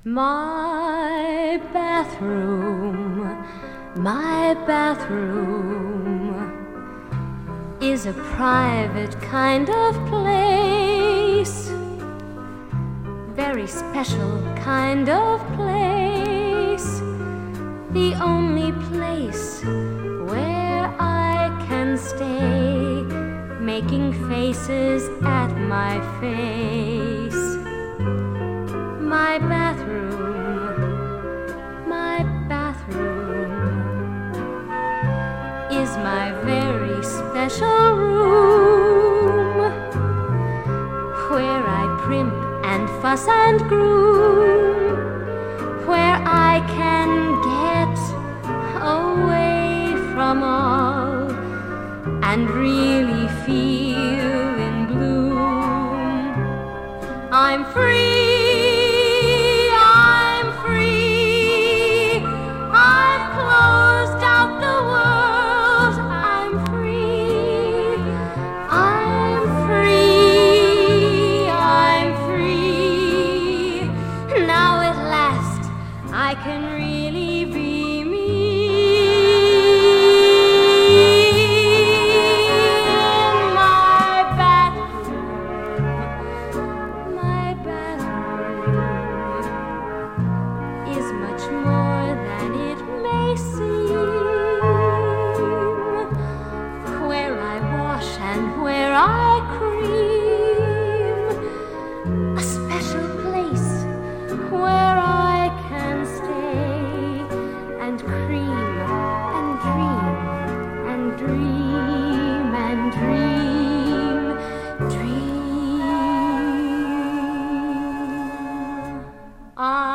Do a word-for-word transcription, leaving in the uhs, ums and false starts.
My bathroom, my bathroom is a private kind of place, very special kind of place, the only place where I can stay, making faces at my face. My bathroom, my bathroom is my very special room, where I primp and fuss and groom, where I can get away from all and really feel in bloom. I'm free. I can really be me in my bathroom. My bathroom is much more than it may seem, where I wash and where I cream, a special place where I cream and dream and dream and dream, dream. I